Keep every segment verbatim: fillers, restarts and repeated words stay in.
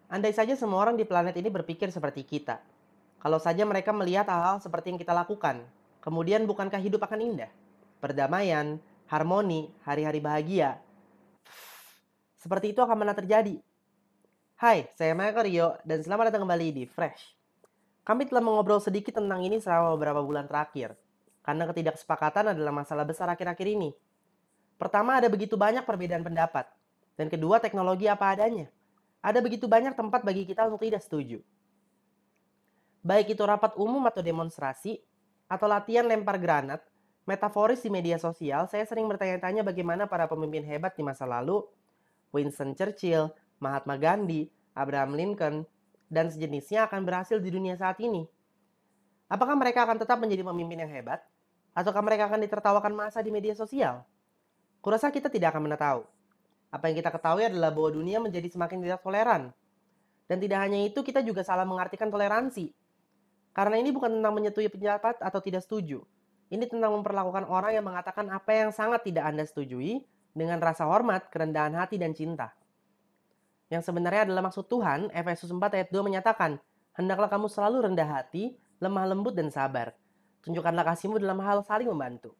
Andai saja semua orang di planet ini berpikir seperti kita. Kalau saja mereka melihat hal-hal seperti yang kita lakukan. Kemudian bukankah hidup akan indah? Perdamaian, harmoni, hari-hari bahagia. Seperti itu akan pernah terjadi. Hai, saya Michael Rio dan selamat datang kembali di Fresh. Kami telah mengobrol sedikit tentang ini selama beberapa bulan terakhir. Karena ketidaksepakatan adalah masalah besar akhir-akhir ini. Pertama, ada begitu banyak perbedaan pendapat. Dan kedua, teknologi apa adanya. Ada begitu banyak tempat bagi kita untuk tidak setuju. Baik itu rapat umum atau demonstrasi, atau latihan lempar granat, metaforis di media sosial, saya sering bertanya-tanya bagaimana para pemimpin hebat di masa lalu, Winston Churchill, Mahatma Gandhi, Abraham Lincoln, dan sejenisnya akan berhasil di dunia saat ini. Apakah mereka akan tetap menjadi pemimpin yang hebat? Ataukah mereka akan ditertawakan massa di media sosial? Kurasa kita tidak akan pernah tahu. Apa yang kita ketahui adalah bahwa dunia menjadi semakin tidak toleran. Dan tidak hanya itu, kita juga salah mengartikan toleransi. Karena ini bukan tentang menyetujui pendapat atau tidak setuju. Ini tentang memperlakukan orang yang mengatakan apa yang sangat tidak Anda setujui dengan rasa hormat, kerendahan hati, dan cinta. Yang sebenarnya adalah maksud Tuhan, Efesus empat ayat dua menyatakan, hendaklah kamu selalu rendah hati, lemah lembut, dan sabar. Tunjukkanlah kasihmu dalam hal saling membantu.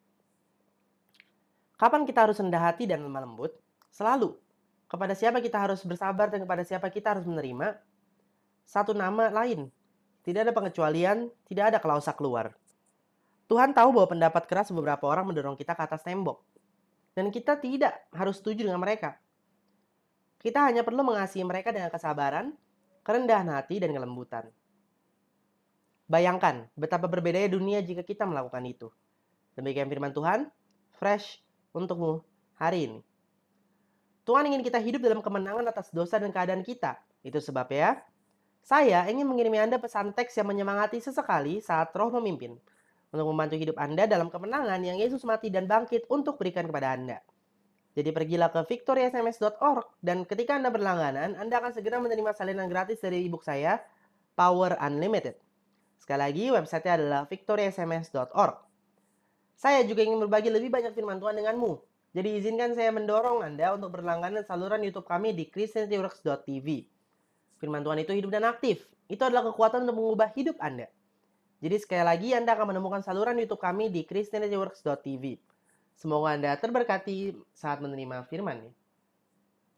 Kapan kita harus rendah hati dan lemah lembut? Selalu. Kepada siapa kita harus bersabar dan kepada siapa kita harus menerima? Satu nama lain. Tidak ada pengecualian, tidak ada klausa keluar. Tuhan tahu bahwa pendapat keras beberapa orang mendorong kita ke atas tembok. Dan kita tidak harus setuju dengan mereka. Kita hanya perlu mengasihi mereka dengan kesabaran, kerendahan hati, dan kelembutan. Bayangkan betapa berbedanya dunia jika kita melakukan itu. Demikian firman Tuhan, fresh untukmu hari ini. Tuhan ingin kita hidup dalam kemenangan atas dosa dan keadaan kita. Itu sebabnya, saya ingin mengirimi Anda pesan teks yang menyemangati sesekali saat roh memimpin. Untuk membantu hidup Anda dalam kemenangan yang Yesus mati dan bangkit untuk berikan kepada Anda. Jadi pergilah ke victory s m s dot org dan ketika Anda berlangganan, Anda akan segera menerima salinan gratis dari ebook saya, Power Unlimited. Sekali lagi, websitenya adalah victory s m s dot org. Saya juga ingin berbagi lebih banyak firman Tuhan denganmu. Jadi izinkan saya mendorong Anda untuk berlangganan saluran YouTube kami di christianityworks dot t v. Firman Tuhan itu hidup dan aktif. Itu adalah kekuatan untuk mengubah hidup Anda. Jadi sekali lagi Anda akan menemukan saluran YouTube kami di christianityworks dot t v. Semoga Anda terberkati saat menerima firman-Nya.